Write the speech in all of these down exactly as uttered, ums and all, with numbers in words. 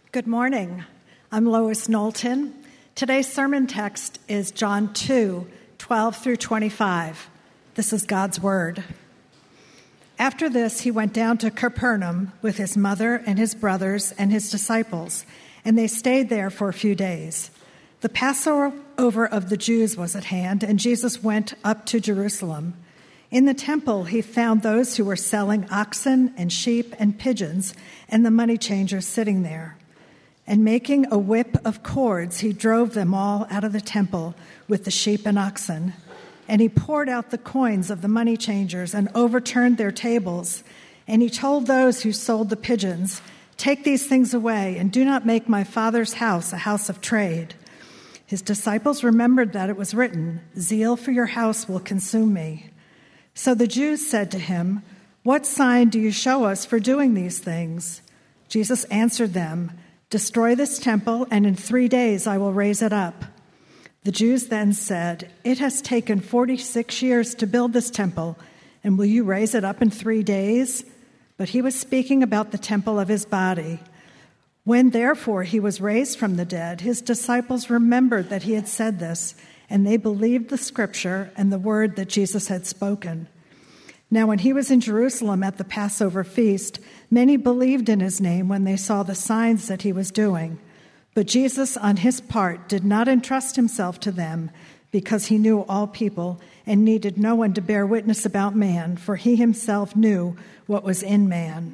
Good morning. I'm Lois Knowlton. Today's sermon text is John two, twelve through twenty-five. This is God's word. After this, he went down to Capernaum with his mother and his brothers and his disciples, and they stayed there for a few days. The Passover of the Jews was at hand, and Jesus went up to Jerusalem. In the temple, he found those who were selling oxen and sheep and pigeons, and the money changers sitting there. And making a whip of cords, he drove them all out of the temple with the sheep and oxen. And he poured out the coins of the money changers and overturned their tables. And he told those who sold the pigeons, "Take these things away, and do not make my Father's house a house of trade." His disciples remembered that it was written, "Zeal for your house will consume me." So the Jews said to him, "What sign do you show us for doing these things?" Jesus answered them, "Destroy this temple, and in three days I will raise it up." The Jews then said, "It has taken forty-six years to build this temple, and will you raise it up in three days?" But he was speaking about the temple of his body. When therefore he was raised from the dead, his disciples remembered that he had said this, and they believed the scripture and the word that Jesus had spoken. Now when he was in Jerusalem at the Passover feast, many believed in his name when they saw the signs that he was doing. But Jesus, on his part, did not entrust himself to them, because he knew all people and needed no one to bear witness about man, for he himself knew what was in man.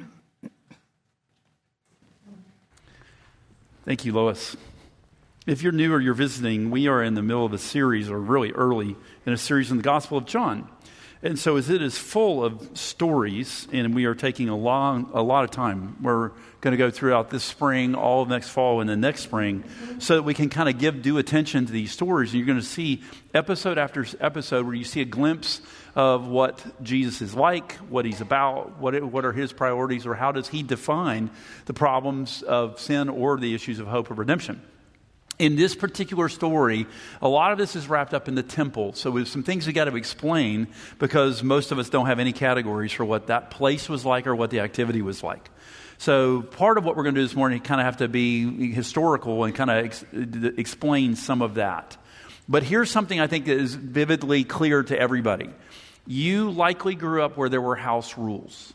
Thank you, Lois. If you're new or you're visiting, we are in the middle of a series, or really early in a series in the Gospel of John. And so as it is full of stories, and we are taking a long, a lot of time, we're going to go throughout this spring, all of next fall, and the next spring, so that we can kind of give due attention to these stories. And you're going to see episode after episode where you see a glimpse of what Jesus is like, what he's about, what it, what are his priorities, or how does he define the problems of sin or the issues of hope of redemption. In this particular story, a lot of this is wrapped up in the temple. So there's some things we got to explain, because most of us don't have any categories for what that place was like or what the activity was like. So part of what we're going to do this morning kind of have to be historical and kind of ex- explain some of that. But here's something I think that is vividly clear to everybody. You likely grew up where there were house rules.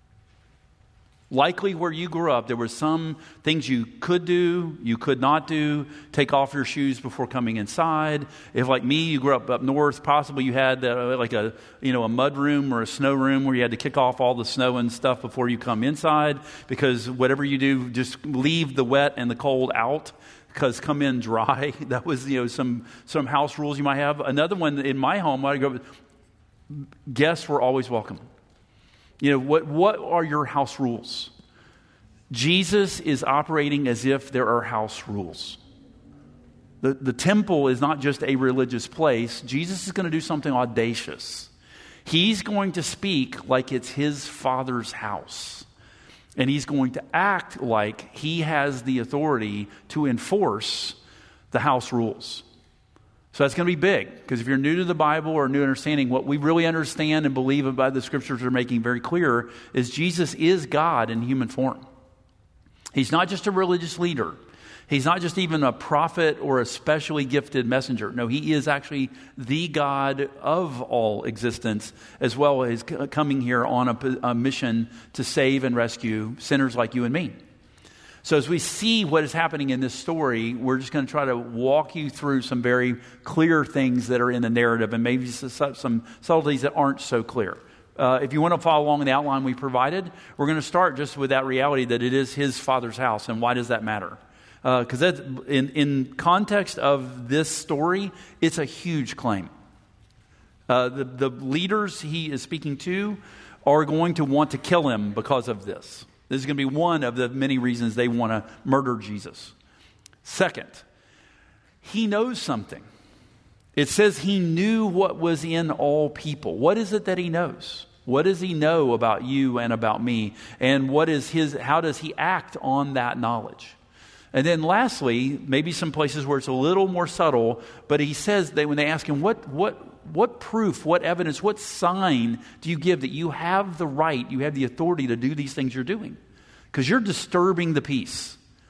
Likely where you grew up, there were some things you could do, you could not do. Take off your shoes before coming inside. If, like me, you grew up up north, possibly you had uh, like a you know a mud room or a snow room where you had to kick off all the snow and stuff before you come inside, because whatever you do, just leave the wet and the cold out, because come in dry. That was you know some some house rules you might have. Another one in my home, I grew up, guests were always welcome. You know, what, what are your house rules? Jesus is operating as if there are house rules. The, the temple is not just a religious place. Jesus is going to do something audacious. He's going to speak like it's his Father's house. And he's going to act like he has the authority to enforce the house rules. So that's going to be big, because if you're new to the Bible or new understanding, what we really understand and believe about the scriptures are making very clear is Jesus is God in human form. He's not just a religious leader. He's not just even a prophet or a specially gifted messenger. No, he is actually the God of all existence, as well as coming here on a, a mission to save and rescue sinners like you and me. So as we see what is happening in this story, we're just going to try to walk you through some very clear things that are in the narrative, and maybe some subtleties that aren't so clear. Uh, if you want to follow along in the outline we provided, we're going to start just with that reality that it is his Father's house. And why does that matter? Because uh, in, in context of this story, it's a huge claim. Uh, the, the leaders he is speaking to are going to want to kill him because of this. This is going to be one of the many reasons they want to murder Jesus. Second, he knows something. It says he knew what was in all people. What is it that he knows? What does he know about you and about me? And what is his? How does he act on that knowledge? And then lastly, maybe some places where it's a little more subtle, but he says that when they ask him, what, what, what proof, what evidence, what sign do you give that you have the right, you have the authority to do these things you're doing? Because you're disturbing the peace.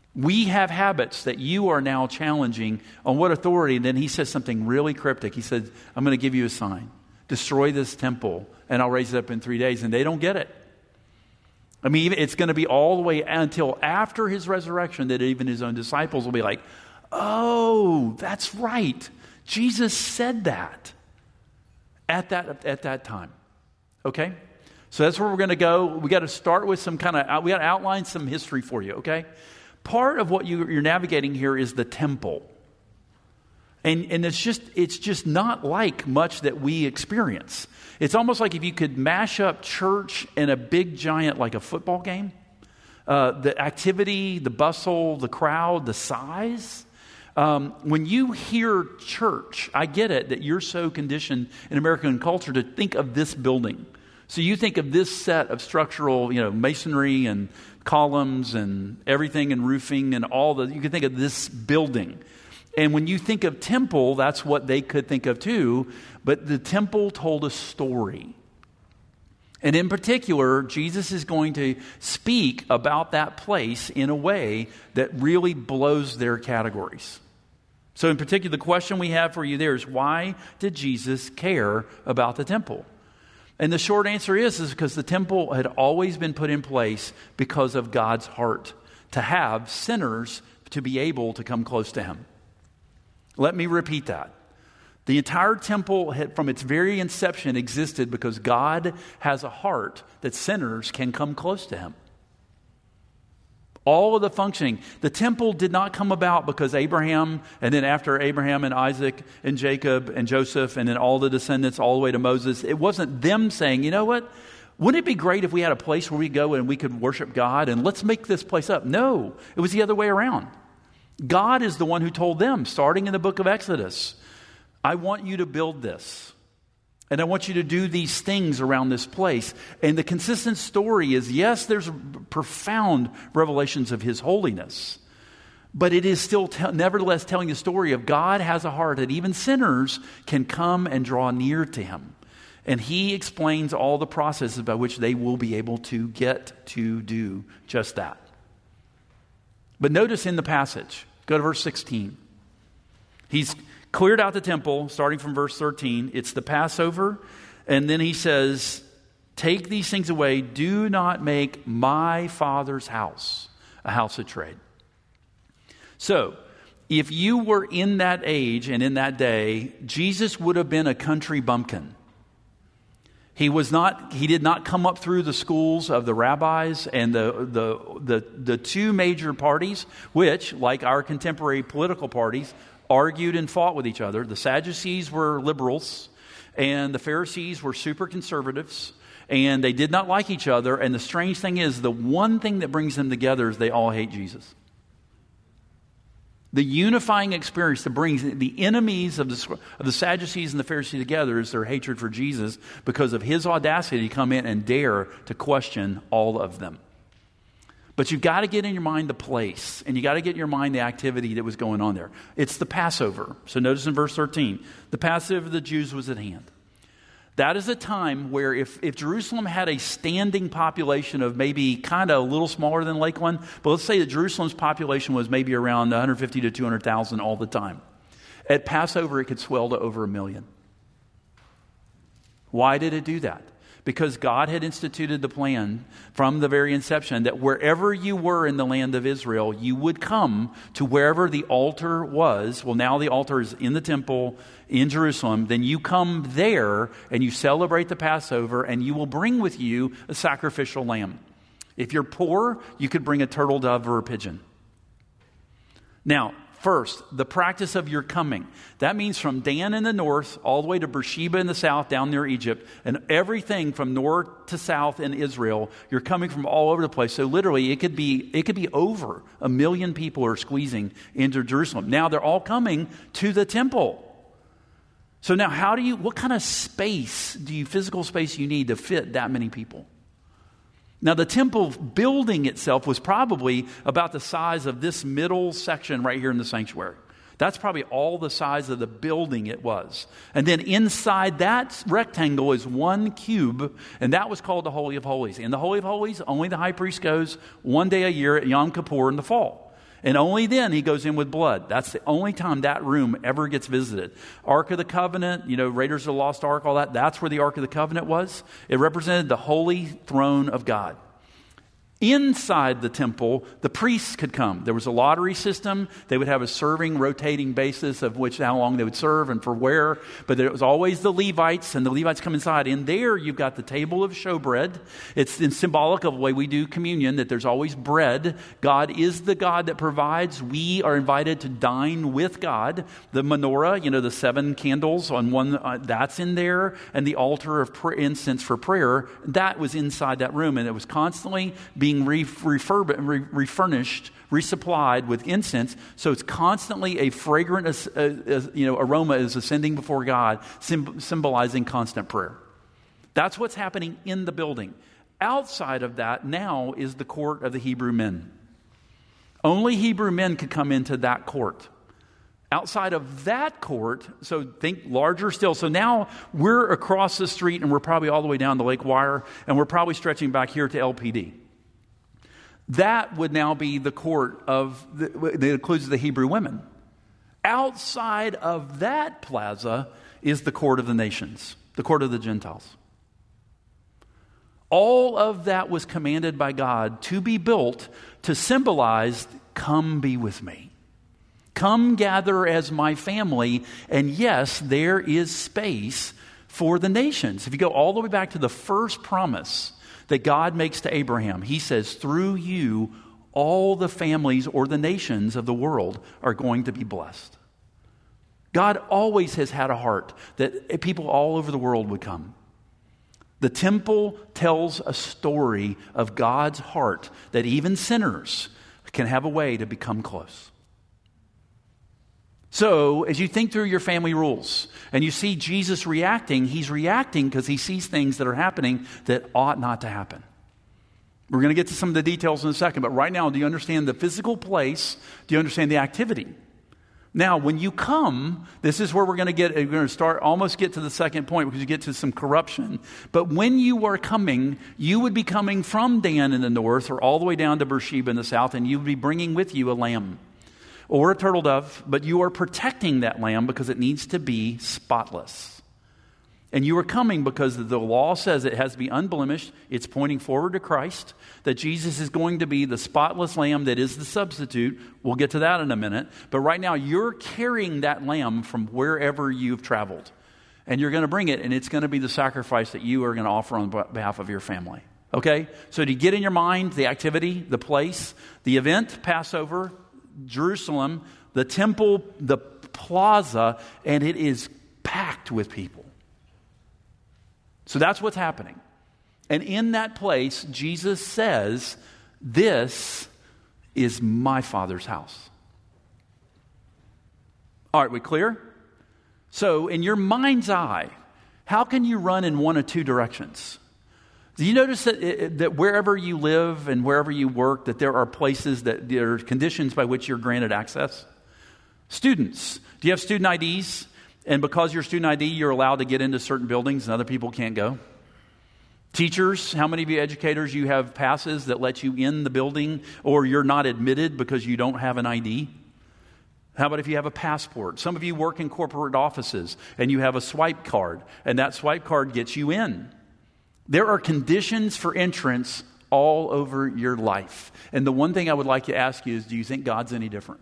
We have habits that you are now challenging on what authority. And then he says something really cryptic. He says, I'm going to give you a sign. Destroy this temple and I'll raise it up in three days. And they don't get it. I mean, it's going to be all the way until after his resurrection that even his own disciples will be like, oh, that's right. Jesus said that at that, at that time. Okay? So that's where we're going to go. We got to start with some kind of, we got to outline some history for you, okay? Part of what you, you're navigating here is the temple. And, and it's just it's just not like much that we experience. It's almost like if you could mash up church and a big giant like a football game. Uh, the activity, the bustle, the crowd, the size. Um, when you hear church, I get it that you're so conditioned in American culture to think of this building. So you think of this set of structural, you know, masonry and columns and everything and roofing and all the, you can think of this building. And when you think of temple, that's what they could think of too. But the temple told a story. And in particular, Jesus is going to speak about that place in a way that really blows their categories. So in particular, the question we have for you there is, why did Jesus care about the temple? And the short answer is, is because the temple had always been put in place because of God's heart to have sinners to be able to come close to him. Let me repeat that. The entire temple had, from its very inception, existed because God has a heart that sinners can come close to him. All of the functioning. The temple did not come about because Abraham, and then after Abraham and Isaac and Jacob and Joseph, and then all the descendants all the way to Moses. It wasn't them saying, you know what? Wouldn't it be great if we had a place where we go and we could worship God and let's make this place up? No, it was the other way around. God is the one who told them, starting in the book of Exodus, I want you to build this. And I want you to do these things around this place. And the consistent story is, yes, there's profound revelations of his holiness. But it is still te- nevertheless telling the story of God has a heart that even sinners can come and draw near to him. And he explains all the processes by which they will be able to get to do just that. But notice in the passage, go to verse sixteen. He's cleared out the temple, starting from verse thirteen. It's the Passover. And then he says, take these things away. Do not make my Father's house a house of trade. So, if you were in that age and in that day, Jesus would have been a country bumpkin. He was not, he did not come up through the schools of the rabbis and the, the, the, the two major parties, which, like our contemporary political parties, argued and fought with each other. The Sadducees were liberals, and the Pharisees were super conservatives, and they did not like each other. And the strange thing is, the one thing that brings them together is they all hate Jesus. The unifying experience that brings the enemies of the, of the Sadducees and the Pharisees together is their hatred for Jesus because of his audacity to come in and dare to question all of them. But you've got to get in your mind the place, and you got to get in your mind the activity that was going on there. It's the Passover. So notice in verse thirteen, the Passover of the Jews was at hand. That is a time where if, if Jerusalem had a standing population of maybe kind of a little smaller than Lakeland, but let's say that Jerusalem's population was maybe around one hundred fifty to two hundred thousand all the time. At Passover, it could swell to over a million. Why did it do that? Because God had instituted the plan from the very inception that wherever you were in the land of Israel, you would come to wherever the altar was. Well, now the altar is in the temple in Jerusalem. Then you come there and you celebrate the Passover, and you will bring with you a sacrificial lamb. If you're poor, you could bring a turtle dove or a pigeon. Now, first, the practice of your coming. That means from Dan in the north all the way to Beersheba in the south down near Egypt, and everything from north to south in Israel. You're coming from all over the place. So literally it could be it could be over a million people are squeezing into Jerusalem. Now they're all coming to the temple. So now how do you what kind of space do you physical space you need to fit that many people? Now, the temple building itself was probably about the size of this middle section right here in the sanctuary. That's probably all the size of the building it was. And then inside that rectangle is one cube, and that was called the Holy of Holies. In the Holy of Holies, only the high priest goes one day a year at Yom Kippur in the fall. And only then he goes in with blood. That's the only time that room ever gets visited. Ark of the Covenant, you know, Raiders of the Lost Ark, all that, that's where the Ark of the Covenant was. It represented the holy throne of God. Inside the temple, the priests could come. There was a lottery system. They would have a serving, rotating basis of which how long they would serve and for where. But there was always the Levites, and the Levites come inside. In there, you've got the table of showbread. It's symbolic of the way we do communion, that there's always bread. God is the God that provides. We are invited to dine with God. The menorah, you know, the seven candles on one, uh, that's in there. And the altar of pr- incense for prayer, that was inside that room. And it was constantly being being refurb- re- refurnished, resupplied with incense, so it's constantly a fragrant uh, uh, you know, aroma is ascending before God, sim- symbolizing constant prayer. That's what's happening in the building. Outside of that now is the court of the Hebrew men. Only Hebrew men could come into that court. Outside of that court, so think larger still. So now we're across the street and we're probably all the way down to Lake Wire, and we're probably stretching back here to L P D. That would now be the court of, the, that includes the Hebrew women. Outside of that plaza is the court of the nations, the court of the Gentiles. All of that was commanded by God to be built to symbolize, come be with me. Come gather as my family. And yes, there is space for the nations. If you go all the way back to the first promise that God makes to Abraham, he says, through you, all the families or the nations of the world are going to be blessed. God always has had a heart that people all over the world would come. The temple tells a story of God's heart that even sinners can have a way to become close. So, as you think through your family rules and you see Jesus reacting, he's reacting because he sees things that are happening that ought not to happen. We're going to get to some of the details in a second, but right now, do you understand the physical place? Do you understand the activity? Now, when you come, this is where we're going to get, we're going to start, almost get to the second point because you get to some corruption. But when you are coming, you would be coming from Dan in the north or all the way down to Beersheba in the south, and you would be bringing with you a lamb or a turtle dove, but you are protecting that lamb because it needs to be spotless. And you are coming because the law says it has to be unblemished. It's pointing forward to Christ, that Jesus is going to be the spotless lamb that is the substitute. We'll get to that in a minute. But right now, you're carrying that lamb from wherever you've traveled. And you're going to bring it, and it's going to be the sacrifice that you are going to offer on behalf of your family. Okay? So to get in your mind the activity, the place, the event, Passover, Jerusalem, the temple, the plaza, and it is packed with people. So that's what's happening. And in that place, Jesus says, this is my Father's house. All right, we clear? So in your mind's eye, how can you run in one of two directions? Do you notice that, that wherever you live and wherever you work, that there are places that there are conditions by which you're granted access? Students, do you have student I Ds? And because you're student I D, you're allowed to get into certain buildings and other people can't go? Teachers, how many of you educators, you have passes that let you in the building or you're not admitted because you don't have an I D? How about if you have a passport? Some of you work in corporate offices and you have a swipe card, and that swipe card gets you in. There are conditions for entrance all over your life. And the one thing I would like to ask you is, do you think God's any different?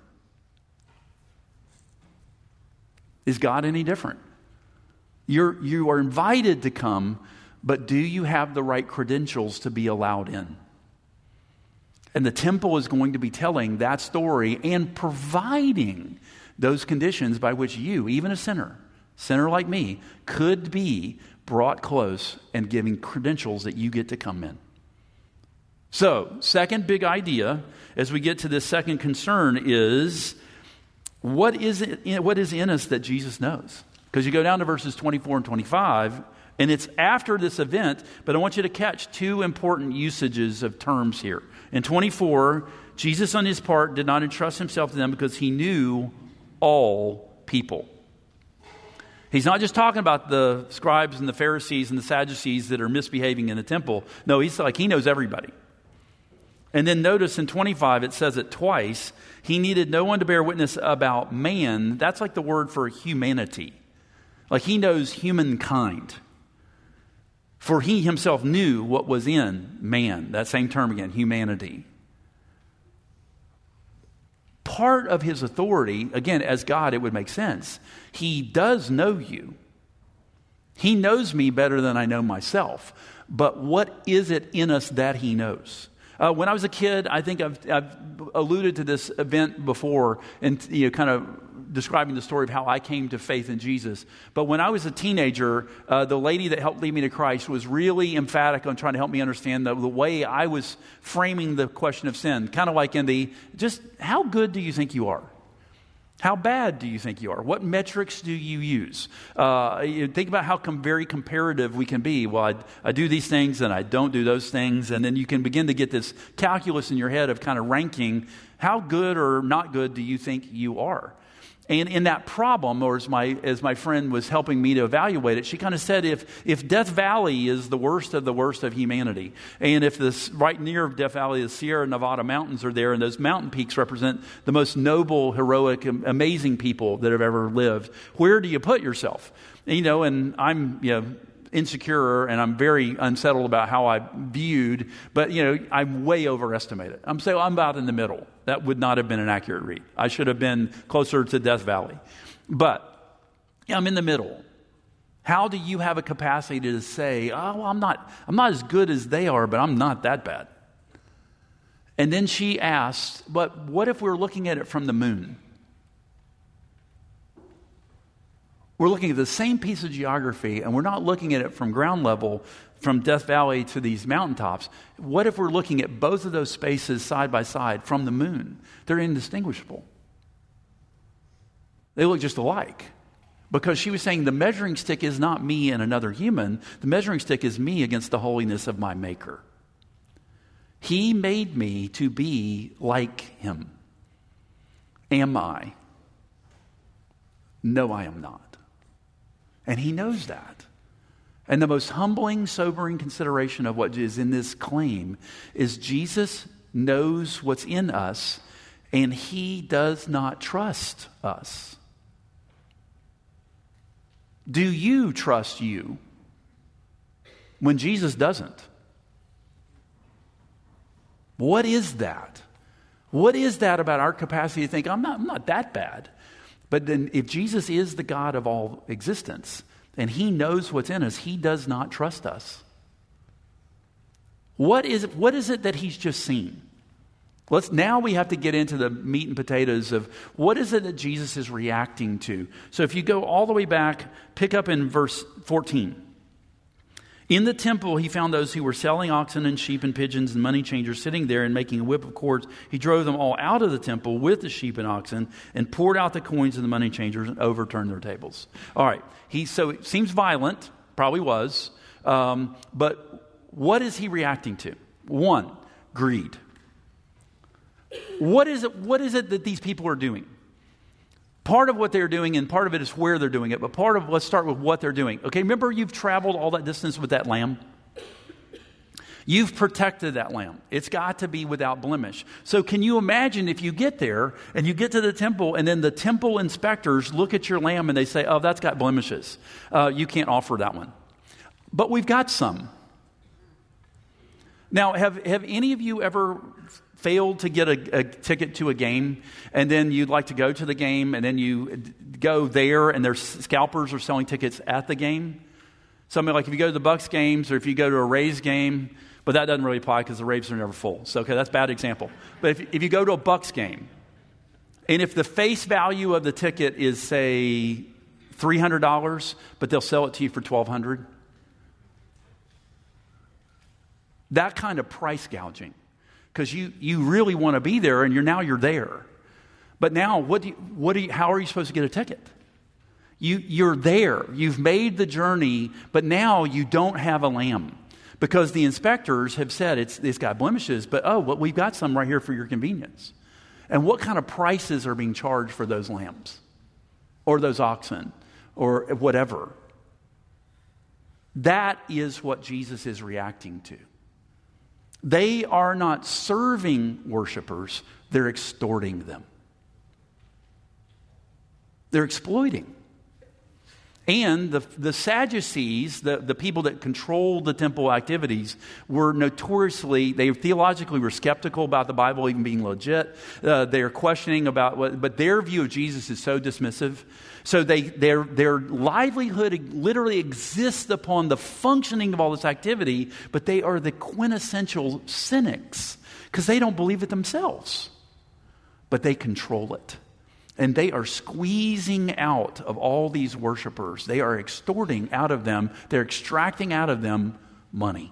Is God any different? You're, you are invited to come, but do you have the right credentials to be allowed in? And the temple is going to be telling that story and providing those conditions by which you, even a sinner, sinner like me, could be brought close and giving credentials that you get to come in. So, second big idea as we get to this second concern is, what is it, what is in us that Jesus knows? Because you go down to verses twenty-four and twenty-five, and it's after this event, but I want you to catch two important usages of terms here. In twenty-four, Jesus on his part did not entrust himself to them because he knew all people. He's not just talking about the scribes and the Pharisees and the Sadducees that are misbehaving in the temple. No, he's like, he knows everybody. And then notice in twenty-five, it says it twice. He needed no one to bear witness about man. That's like the word for humanity. Like he knows humankind. For he himself knew what was in man. That same term again, humanity. Part of his authority, again, as God, it would make sense. He does know you. He knows me better than I know myself. But what is it in us that he knows? Uh, when I was a kid, I think I've, I've alluded to this event before and, you know, kind of describing the story of how I came to faith in Jesus. But when I was a teenager, uh, the lady that helped lead me to Christ was really emphatic on trying to help me understand the, the way I was framing the question of sin. Kind of like in the, just how good do you think you are? How bad do you think you are? What metrics do you use? Uh, you think about how com- very comparative we can be. Well, I, I do these things and I don't do those things. And then you can begin to get this calculus in your head of kind of ranking how good or not good do you think you are? And in that problem, or as my as my friend was helping me to evaluate it, she kind of said if if Death Valley is the worst of the worst of humanity, and if this right near Death Valley, the Sierra Nevada mountains are there, and those mountain peaks represent the most noble, heroic, amazing people that have ever lived, where do you put yourself? And, you know, and I'm, you know, insecure and I'm very unsettled about how I viewed, but you know, I way overestimated. I'm saying I'm about in the middle. That would not have been an accurate read. I should have been closer to Death Valley. But yeah, I'm in the middle. How do you have a capacity to say, oh, well, I'm not I'm not as good as they are, but I'm not that bad? And then she asked, but what if we're looking at it from the moon? We're looking at the same piece of geography, and we're not looking at it from ground level, from Death Valley to these mountaintops. What if we're looking at both of those spaces side by side from the moon? They're indistinguishable. They look just alike. Because she was saying the measuring stick is not me and another human. The measuring stick is me against the holiness of my Maker. He made me to be like him. Am I? No, I am not. And he knows that. And the most humbling, sobering consideration of what is in this claim is Jesus knows what's in us, and he does not trust us. Do you trust you when Jesus doesn't? What is that? What is that about our capacity to think, I'm not, I'm not that bad? But then if Jesus is the God of all existence and he knows what's in us, he does not trust us. What is it, what is it that he's just seen? Let's, now we have to get into the meat and potatoes of what is it that Jesus is reacting to. So if you go all the way back, pick up in verse fourteen. In the temple, he found those who were selling oxen and sheep and pigeons and money changers sitting there and making a whip of cords. He drove them all out of the temple with the sheep and oxen and poured out the coins of the money changers and overturned their tables. All right. He, so it seems violent, probably was. Um, but what is he reacting to? One, greed. What is it, what is it that these people are doing? Part of what they're doing, and part of it is where they're doing it, but part of, let's start with what they're doing. Okay, remember you've traveled all that distance with that lamb? You've protected that lamb. It's got to be without blemish. So can you imagine if you get there and you get to the temple and then the temple inspectors look at your lamb and they say, oh, that's got blemishes. Uh, you can't offer that one. But we've got some. Now, have, have any of you ever failed to get a, a ticket to a game, and then you'd like to go to the game, and then you go there, and there's scalpers are selling tickets at the game? Something like if you go to the Bucks games, or if you go to a Rays game, but that doesn't really apply because the Rays are never full. So, okay, that's a bad example. But if, if you go to a Bucks game, and if the face value of the ticket is, say, three hundred dollars, but they'll sell it to you for twelve hundred dollars, that kind of price gouging. Because you, you really want to be there, and you're now you're there. But now, what do you, what do you, how are you supposed to get a ticket? You, you're there. You've made the journey, but now you don't have a lamb. Because the inspectors have said it's, it's got blemishes, but oh, well, we've got some right here for your convenience. And what kind of prices are being charged for those lambs? Or those oxen? Or whatever? That is what Jesus is reacting to. They are not serving worshipers, they're extorting them. They're exploiting. And the, the Sadducees, the, the people that controlled the temple activities, were notoriously, they theologically were skeptical about the Bible even being legit. Uh, they're questioning about what, but their view of Jesus is so dismissive. So they, their, their livelihood literally exists upon the functioning of all this activity, but they are the quintessential cynics because they don't believe it themselves, but they control it. And they are squeezing out of all these worshipers. They are extorting out of them. They're extracting out of them money.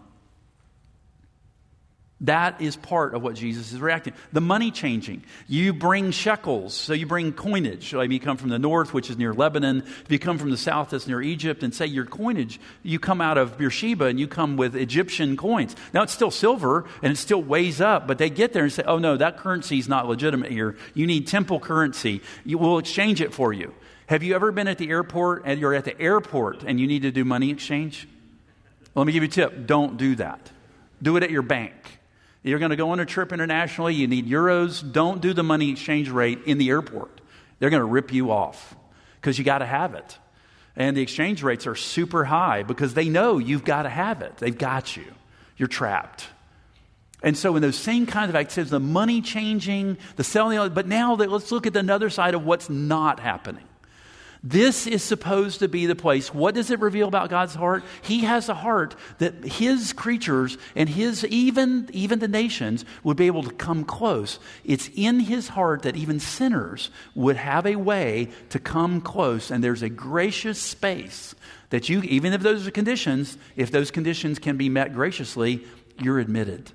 That is part of what Jesus is reacting. The money changing. You bring shekels, so you bring coinage. So if you come from the north, which is near Lebanon, if you come from the south, that's near Egypt, and say your coinage, you come out of Beersheba and you come with Egyptian coins. Now it's still silver and it still weighs up, but they get there and say, oh no, that currency is not legitimate here. You need temple currency. You will exchange it for you. Have you ever been at the airport and you're at the airport and you need to do money exchange? Well, let me give you a tip. Don't do that. Do it at your bank. You're going to go on a trip internationally, you need euros. Don't do the money exchange rate in the airport. They're going to rip you off because you got to have it. And the exchange rates are super high because they know you've got to have it. They've got you. You're trapped. And so in those same kinds of activities, the money changing, the selling, but now that, let's look at another side of what's not happening. This is supposed to be the place. What does it reveal about God's heart? He has a heart that his creatures and his even, even the nations would be able to come close. It's in his heart that even sinners would have a way to come close. And there's a gracious space that you, even if those are conditions, if those conditions can be met graciously, you're admitted.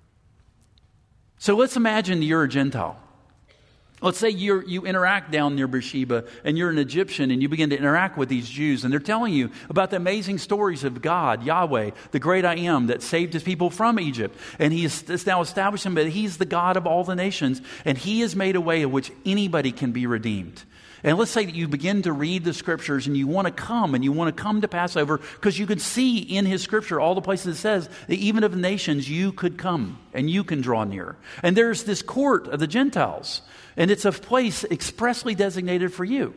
So let's imagine you're a Gentile. Let's say you you interact down near Beersheba and you're an Egyptian and you begin to interact with these Jews and they're telling you about the amazing stories of God, Yahweh, the great I am that saved his people from Egypt. And he has now established him that he's the God of all the nations and he has made a way in which anybody can be redeemed. And let's say that you begin to read the scriptures and you want to come and you want to come to Passover because you can see in his scripture all the places it says that even of the nations you could come and you can draw near. And there's this court of the Gentiles and it's a place expressly designated for you.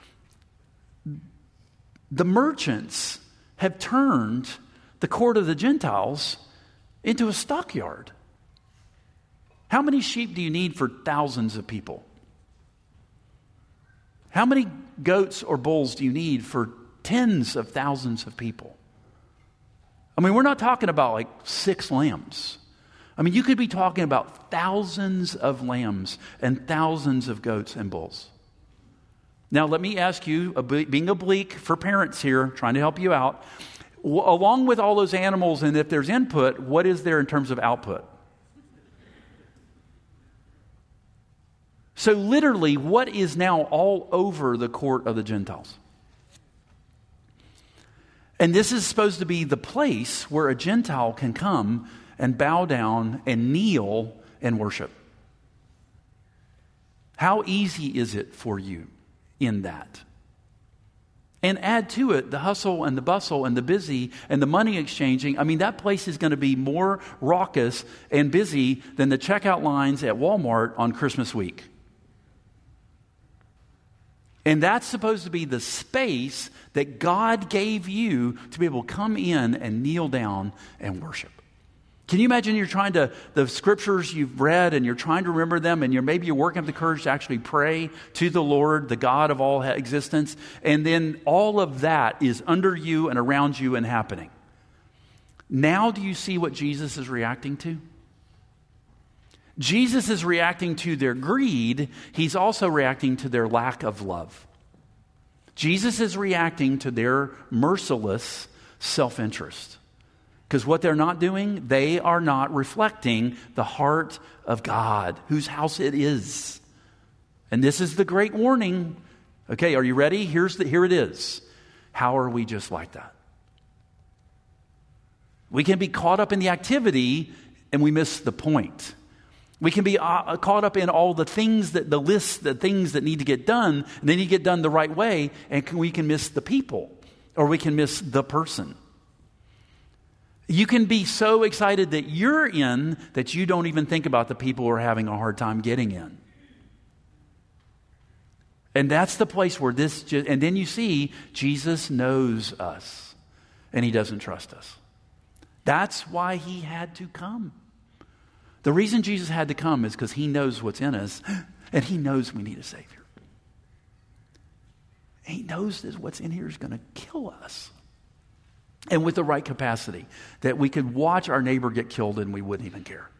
The merchants have turned the court of the Gentiles into a stockyard. How many sheep do you need for thousands of people? How many goats or bulls do you need for tens of thousands of people? I mean, we're not talking about like six lambs. I mean, you could be talking about thousands of lambs and thousands of goats and bulls. Now, let me ask you, being oblique for parents here, trying to help you out, along with all those animals, and if there's input, what is there in terms of output? So literally, what is now all over the court of the Gentiles? And this is supposed to be the place where a Gentile can come and bow down and kneel and worship. How easy is it for you in that? And add to it the hustle and the bustle and the busy and the money exchanging. I mean, that place is going to be more raucous and busy than the checkout lines at Walmart on Christmas week. And that's supposed to be the space that God gave you to be able to come in and kneel down and worship. Can you imagine you're trying to, the scriptures you've read and you're trying to remember them and you're maybe you're working up the courage to actually pray to the Lord, the God of all existence, and then all of that is under you and around you and happening. Now do you see what Jesus is reacting to? Jesus is reacting to their greed. He's also reacting to their lack of love. Jesus is reacting to their merciless self-interest. Because what they're not doing, they are not reflecting the heart of God, whose house it is. And this is the great warning. Okay, are you ready? Here's the, here it is. How are we just like that? We can be caught up in the activity and we miss the point. We can be uh, caught up in all the things, that the lists, the things that need to get done, and they need to get done the right way, and can, we can miss the people, or we can miss the person. You can be so excited that you're in that you don't even think about the people who are having a hard time getting in. And that's the place where this, just, and then you see Jesus knows us and he doesn't trust us. That's why he had to come. The reason Jesus had to come is because he knows what's in us and he knows we need a Savior. He knows that what's in here is going to kill us. And with the right capacity, that we could watch our neighbor get killed and we wouldn't even care.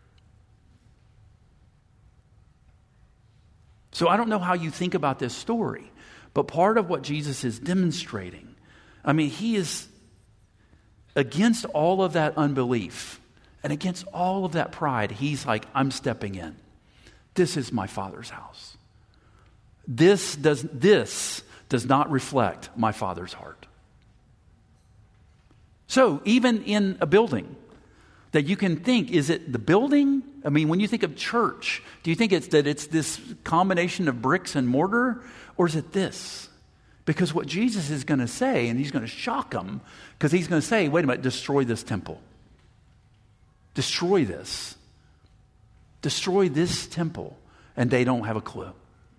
So I don't know how you think about this story, but part of what Jesus is demonstrating, I mean, he is against all of that unbelief and against all of that pride. He's like, I'm stepping in. This is my Father's house. This does, this does not reflect my Father's heart. So even in a building that you can think, is it the building? I mean, when you think of church, do you think it's that it's this combination of bricks and mortar? Or is it this? Because what Jesus is going to say, and he's going to shock them, because he's going to say, wait a minute, destroy this temple. Destroy this. Destroy this temple. And they don't have a clue.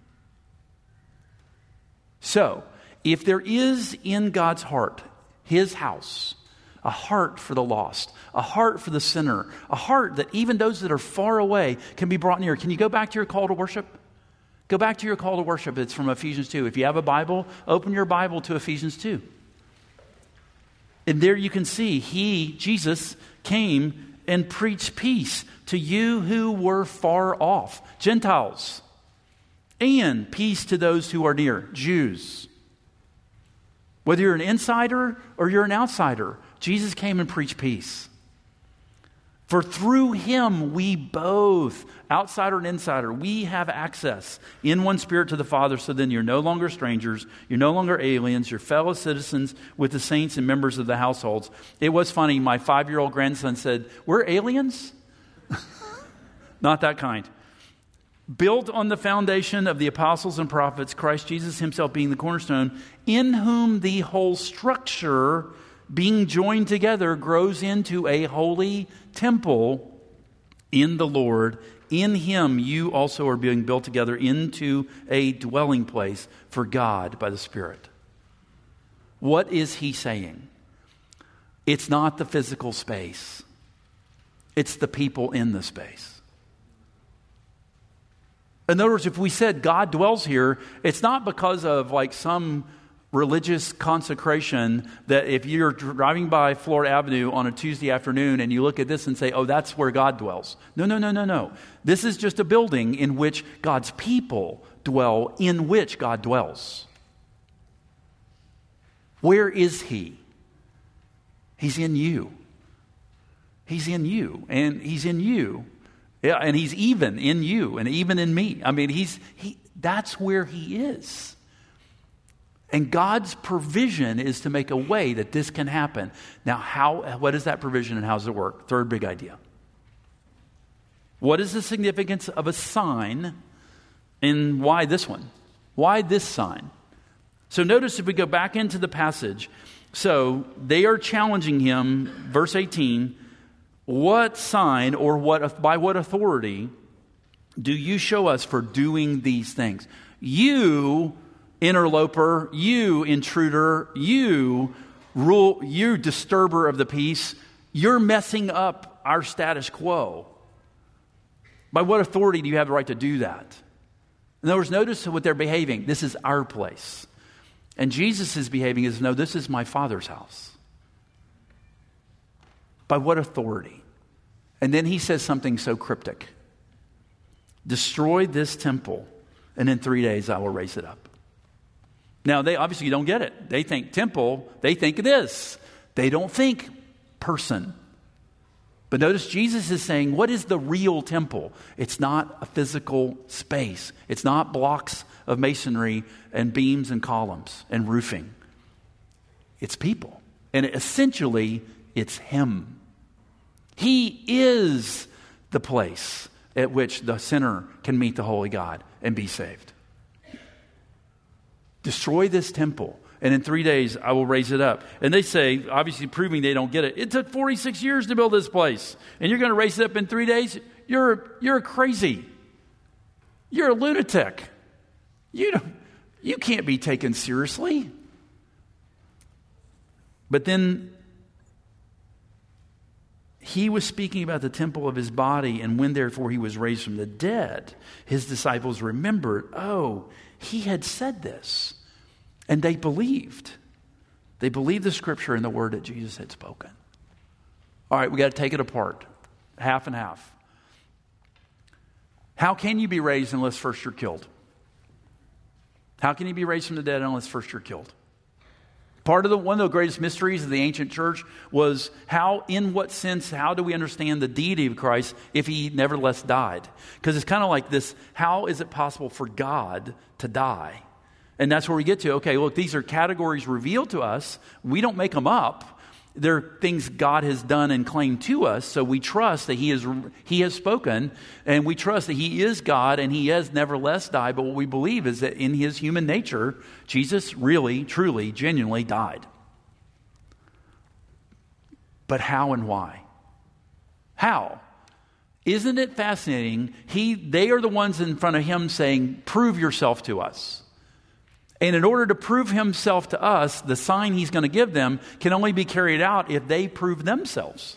So, if there is in God's heart, his house, a heart for the lost, a heart for the sinner, a heart that even those that are far away can be brought near. Can you go back to your call to worship? Go back to your call to worship. It's from Ephesians two. If you have a Bible, open your Bible to Ephesians two. And there you can see he, Jesus, came and preached peace to you who were far off, Gentiles, and peace to those who are near, Jews. Whether you're an insider or you're an outsider, Jesus came and preached peace. For through him we both, outsider and insider, we have access in one spirit to the Father. So then you're no longer strangers, you're no longer aliens, you're fellow citizens with the saints and members of the households. It was funny, my five-year-old grandson said, we're aliens? Not that kind. Built on the foundation of the apostles and prophets, Christ Jesus himself being the cornerstone, in whom the whole structure, being joined together, grows into a holy temple in the Lord. In him you also are being built together into a dwelling place for God by the Spirit. What is he saying? It's not the physical space. It's the people in the space. In other words, if we said God dwells here, it's not because of like some religious consecration that if you're driving by Florida Avenue on a Tuesday afternoon and you look at this and say, oh, that's where God dwells. No, no, no, no, no. This is just a building in which God's people dwell, in which God dwells. Where is he? He's in you. He's in you, and he's in you. Yeah, and he's even in you and even in me. I mean, he's he that's where he is. And God's provision is to make a way that this can happen. Now, how what is that provision and how does it work? Third big idea. What is the significance of a sign, and why this one? Why this sign? So notice if we go back into the passage. So they are challenging him, verse eighteen, what sign or what by what authority do you show us for doing these things? You interloper, you intruder, you rule, you disturber of the peace, you're messing up our status quo. By what authority do you have the right to do that? In other words, notice what they're behaving. This is our place. And Jesus is behaving as, no, this is my Father's house. By what authority? And then he says something so cryptic. Destroy this temple, and in three days I will raise it up. Now, they obviously don't get it. They think temple, they think this. They don't think person. But notice Jesus is saying, what is the real temple? It's not a physical space. It's not blocks of masonry and beams and columns and roofing. It's people. And essentially, it's him. He is the place at which the sinner can meet the holy God and be saved. Destroy this temple, and in three days I will raise it up. And they say, obviously proving they don't get it, it took forty-six years to build this place, and you're going to raise it up in three days? You're, you're crazy. You're a lunatic. You don't, you can't be taken seriously. But then he was speaking about the temple of his body, and when therefore he was raised from the dead, his disciples remembered, oh, he had said this. And they believed. They believed the scripture and the word that Jesus had spoken. All right, we got to take it apart. Half and half. How can you be raised unless first you're killed? How can you be raised from the dead unless first you're killed? Part of the one of the greatest mysteries of the ancient church was how, in what sense, how do we understand the deity of Christ if he nevertheless died? Because it's kind of like this, how is it possible for God to die? And that's where we get to, okay, look, these are categories revealed to us. We don't make them up. They're things God has done and claimed to us, so we trust that he, is, he has spoken, and we trust that he is God and he has nevertheless died. But what we believe is that in his human nature, Jesus really, truly, genuinely died. But how and why? How? Isn't it fascinating? He, they are the ones in front of him saying, prove yourself to us. And in order to prove himself to us, the sign he's going to give them can only be carried out if they prove themselves.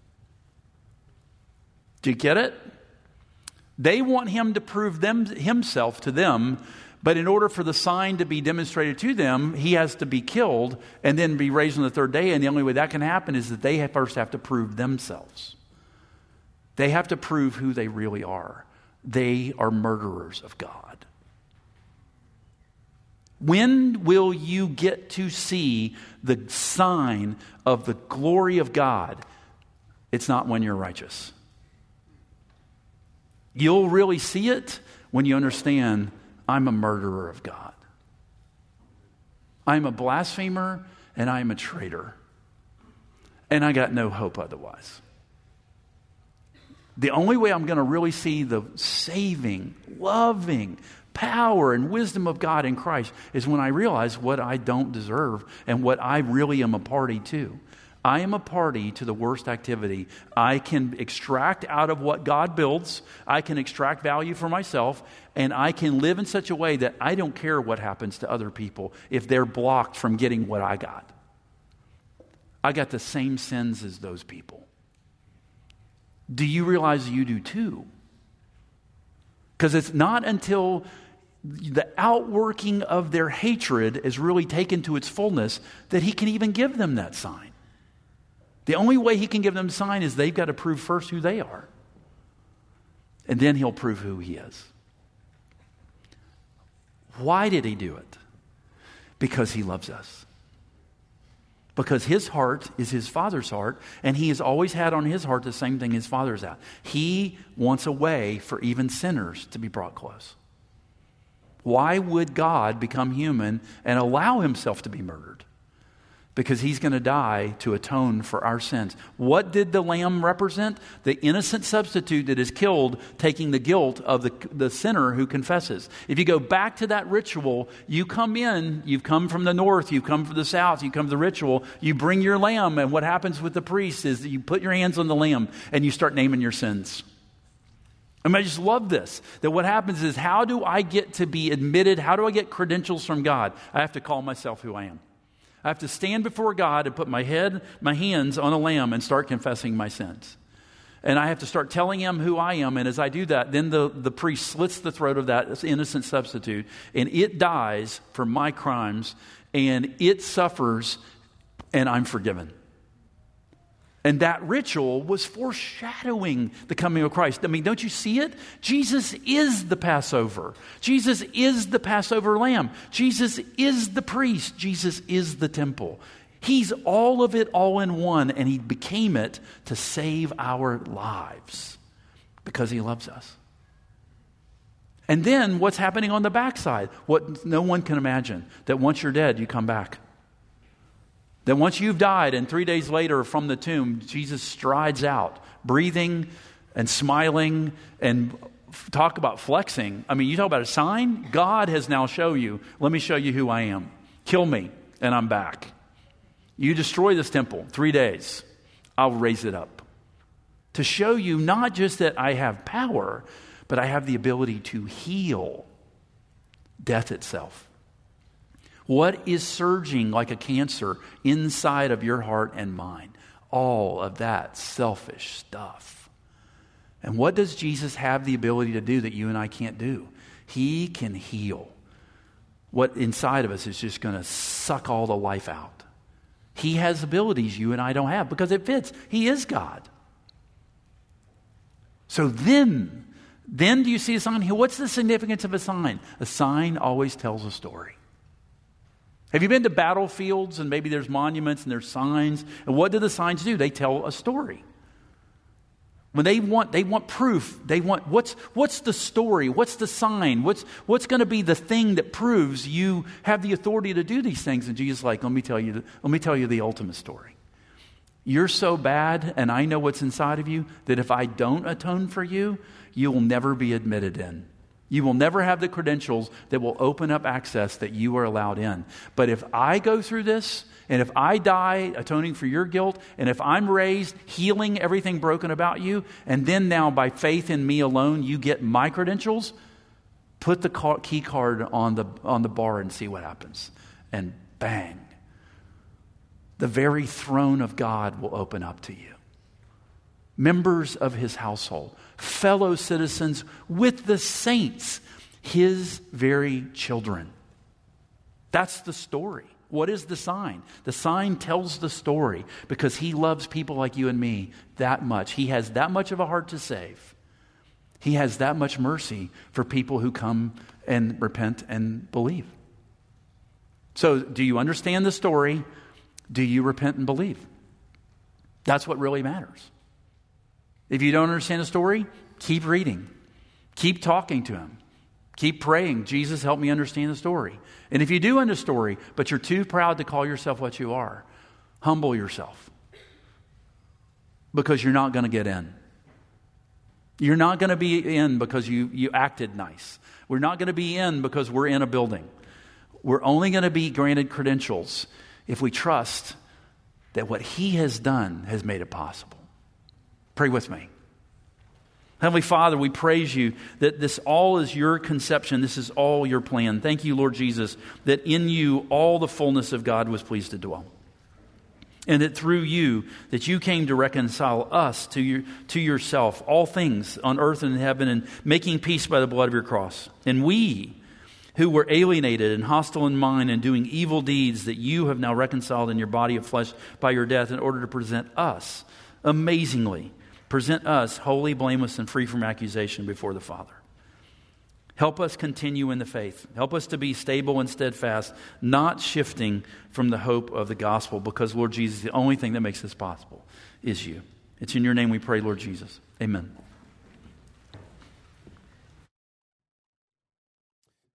Do you get it? They want him to prove them, himself to them, but in order for the sign to be demonstrated to them, he has to be killed and then be raised on the third day. And the only way that can happen is that they first have to prove themselves. They have to prove who they really are. They are murderers of God. When will you get to see the sign of the glory of God? It's not when you're righteous. You'll really see it when you understand, I'm a murderer of God. I'm a blasphemer and I'm a traitor. And I got no hope otherwise. The only way I'm going to really see the saving, loving power and wisdom of God in Christ is when I realize what I don't deserve and what I really am a party to. I am a party to the worst activity. I can extract out of what God builds. I can extract value for myself, and I can live in such a way that I don't care what happens to other people if they're blocked from getting what I got. I got the same sins as those people. Do you realize you do too? Because it's not until the outworking of their hatred is really taken to its fullness that he can even give them that sign. The only way he can give them a sign is they've got to prove first who they are. And then he'll prove who he is. Why did he do it? Because he loves us. Because his heart is his Father's heart, and he has always had on his heart the same thing his Father's had. He wants a way for even sinners to be brought close. Why would God become human and allow himself to be murdered? Because he's going to die to atone for our sins. What did the lamb represent? The innocent substitute that is killed, taking the guilt of the, the sinner who confesses. If you go back to that ritual, you come in, you've come from the north, you've come from the south, you come to the ritual, you bring your lamb, and what happens with the priest is that you put your hands on the lamb and you start naming your sins. I mean, I just love this, that what happens is, how do I get to be admitted? How do I get credentials from God? I have to call myself who I am. I have to stand before God and put my head, my hands on a lamb and start confessing my sins. And I have to start telling him who I am. And as I do that, then the, the priest slits the throat of that innocent substitute, and it dies for my crimes, and it suffers, and I'm forgiven. And that ritual was foreshadowing the coming of Christ. I mean, don't you see it? Jesus is the Passover. Jesus is the Passover lamb. Jesus is the priest. Jesus is the temple. He's all of it all in one, and he became it to save our lives because he loves us. And then what's happening on the backside? What no one can imagine, that once you're dead, you come back. That once you've died and three days later from the tomb, Jesus strides out, breathing and smiling, and talk about flexing. I mean, you talk about a sign. God has now shown you, let me show you who I am. Kill me. and I'm back. You destroy this temple, three days, I'll raise it up. To show you not just that I have power, but I have the ability to heal death itself. What is surging like a cancer inside of your heart and mind? All of that selfish stuff. And what does Jesus have the ability to do that you and I can't do? He can heal. What inside of us is just going to suck all the life out. He has abilities you and I don't have because it fits. He is God. So then, then do you see a sign here? What's the significance of a sign? A sign always tells a story. Have you been to battlefields and maybe there's monuments and there's signs? And what do the signs do? They tell a story. When they want, they want proof. They want what's what's the story? What's the sign? What's what's going to be the thing that proves you have the authority to do these things? And Jesus is like, let me tell you, let me tell you the ultimate story. You're so bad, and I know what's inside of you, that if I don't atone for you, you will never be admitted in. You will never have the credentials that will open up access that you are allowed in. But if I go through this, and if I die atoning for your guilt, and if I'm raised healing everything broken about you, and then now by faith in me alone, you get my credentials, put the key card on the, on the bar and see what happens. And bang. The very throne of God will open up to you. Members of his household, fellow citizens with the saints, his very children. That's the story. What is the sign? The sign tells the story because he loves people like you and me that much. He has that much of a heart to save. He has that much mercy for people who come and repent and believe. So, do you understand the story? Do you repent and believe? That's what really matters. If you don't understand the story, keep reading. Keep talking to him. Keep praying. Jesus, help me understand the story. And if you do understand the story, but you're too proud to call yourself what you are, humble yourself. Because you're not going to get in. You're not going to be in because you, you acted nice. We're not going to be in because we're in a building. We're only going to be granted credentials if we trust that what he has done has made it possible. Pray with me. Heavenly Father, we praise you that this all is your conception. This is all your plan. Thank you, Lord Jesus, that in you all the fullness of God was pleased to dwell. And that through you, that you came to reconcile us to your, to yourself, all things on earth and in heaven, and making peace by the blood of your cross. And we, who were alienated and hostile in mind and doing evil deeds, that you have now reconciled in your body of flesh by your death in order to present us, amazingly, present us holy, blameless, and free from accusation before the Father. Help us continue in the faith. Help us to be stable and steadfast, not shifting from the hope of the gospel, because, Lord Jesus, the only thing that makes this possible is you. It's in your name we pray, Lord Jesus. Amen.